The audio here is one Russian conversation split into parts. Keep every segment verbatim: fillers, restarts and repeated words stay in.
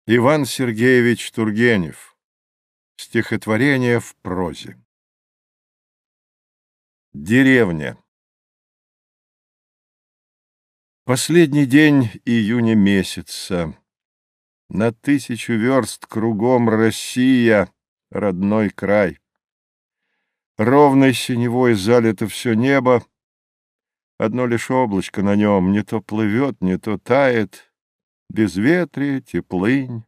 Иван Сергеевич Тургенев. Стихотворение в прозе. Деревня. Последний день июня месяца. На тысячу верст кругом Россия, родной край. Ровной синевой залито все небо. Одно лишь облачко на нем не то плывет, не то тает. Безветрие, теплынь,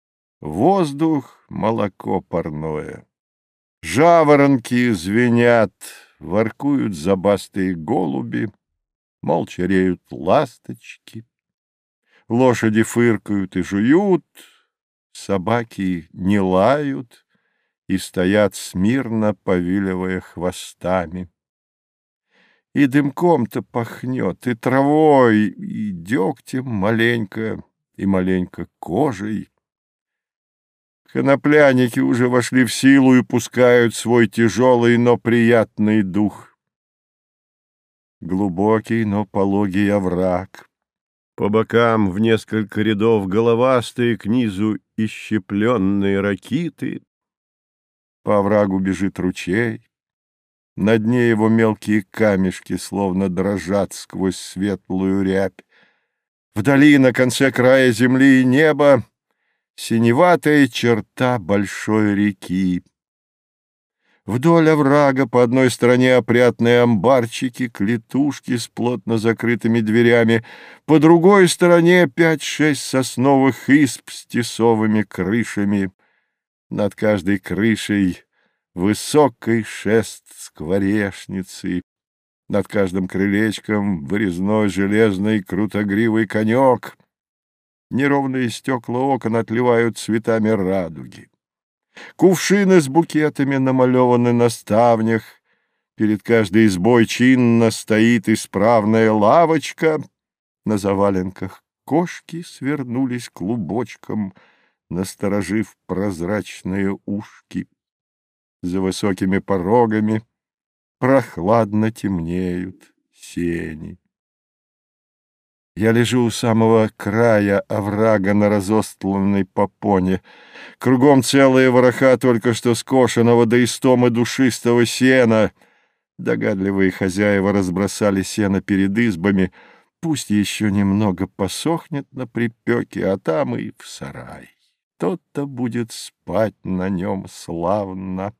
воздух, молоко парное. Жаворонки звенят, воркуют забастые голуби, молча реют ласточки. Лошади фыркают и жуют, собаки не лают и стоят смирно, повиливая хвостами. И дымком-то пахнет, и травой, и дегтем маленько, и маленько кожей. Конопляники уже вошли в силу и пускают свой тяжелый, но приятный дух. Глубокий, но пологий овраг. По бокам в несколько рядов головастые, к низу исщепленные ракиты. По оврагу бежит ручей. На дне его мелкие камешки словно дрожат сквозь светлую рябь. Вдали, на конце края земли и неба, синеватая черта большой реки. Вдоль оврага по одной стороне опрятные амбарчики, клетушки с плотно закрытыми дверями, по другой стороне пять-шесть сосновых изб с тесовыми крышами. Над каждой крышей высокий шест скворечницы, над каждым крылечком вырезной железный крутогривый конек. Неровные стекла окон отливают цветами радуги. Кувшины с букетами намалеваны на ставнях. Перед каждой избой чинно стоит исправная лавочка. На заваленках кошки свернулись клубочком, насторожив прозрачные ушки. За высокими порогами прохладно темнеют сени. Я лежу у самого края оврага на разостланной попоне. Кругом целые вороха только что скошенного до истомы душистого сена. Догадливые хозяева разбросали сено перед избами. Пусть еще немного посохнет на припеке, а там и в сарай. Тот-то будет спать на нем славно.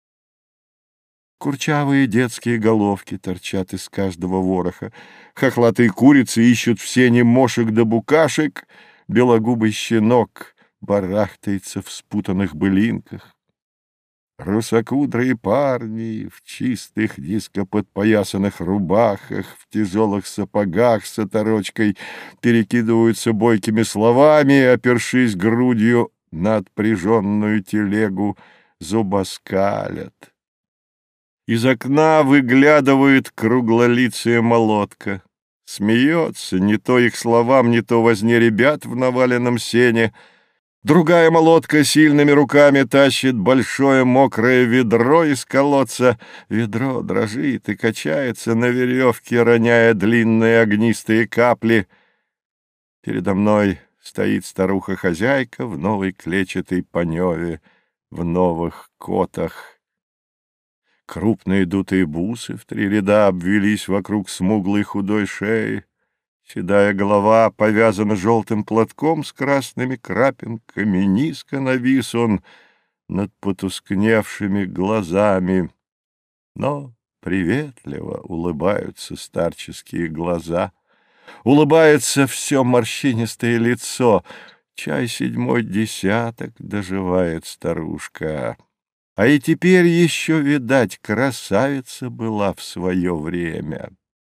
Курчавые детские головки торчат из каждого вороха. Хохлатые курицы ищут в сене мошек да букашек. Белогубый щенок барахтается в спутанных былинках. Русокудрые парни в чистых низкоподпоясанных рубахах, в тяжелых сапогах с оторочкой перекидываются бойкими словами, опершись грудью на отпряженную телегу, зубоскалят. Из окна выглядывает круглолицая молотка. Смеется не то их словам, не то возне ребят в наваленном сене. Другая молотка сильными руками тащит большое мокрое ведро из колодца. Ведро дрожит и качается на веревке, роняя длинные огнистые капли. Передо мной стоит старуха-хозяйка в новой клетчатой паневе, в новых котах. Крупные дутые бусы в три ряда обвелись вокруг смуглой худой шеи. Седая голова повязана желтым платком с красными крапинками. Низко навис он над потускневшими глазами. Но приветливо улыбаются старческие глаза. Улыбается все морщинистое лицо. Чай седьмой десяток доживает старушка. А и теперь еще, видать, красавица была в свое время.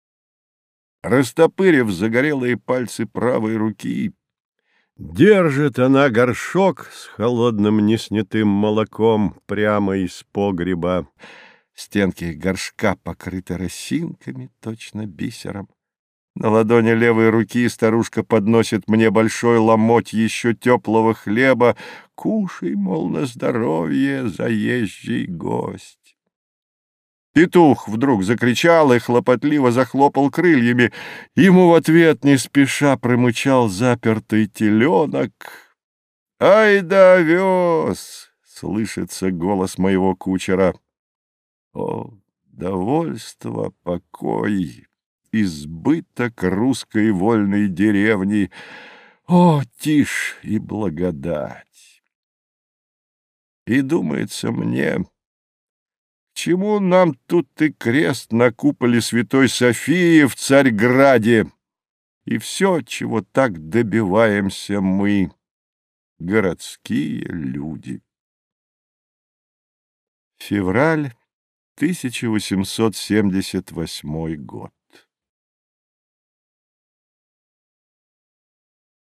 Растопырив загорелые пальцы правой руки, держит она горшок с холодным неснятым молоком прямо из погреба. Стенки горшка покрыты росинками, точно бисером. На ладони левой руки старушка подносит мне большой ломоть еще теплого хлеба. Кушай, мол, на здоровье, заезжий гость. Петух вдруг закричал и хлопотливо захлопал крыльями. Ему в ответ не спеша промычал запертый теленок. Ай да овес! — слышится голос моего кучера. О, довольство, покой, избыток русской вольной деревни! О, тишь и благодать! И думается мне, к чему нам тут и крест на куполе Святой Софии в Царьграде, и все, чего так добиваемся мы, городские люди. Февраль тысяча восемьсот семьдесят восьмой год.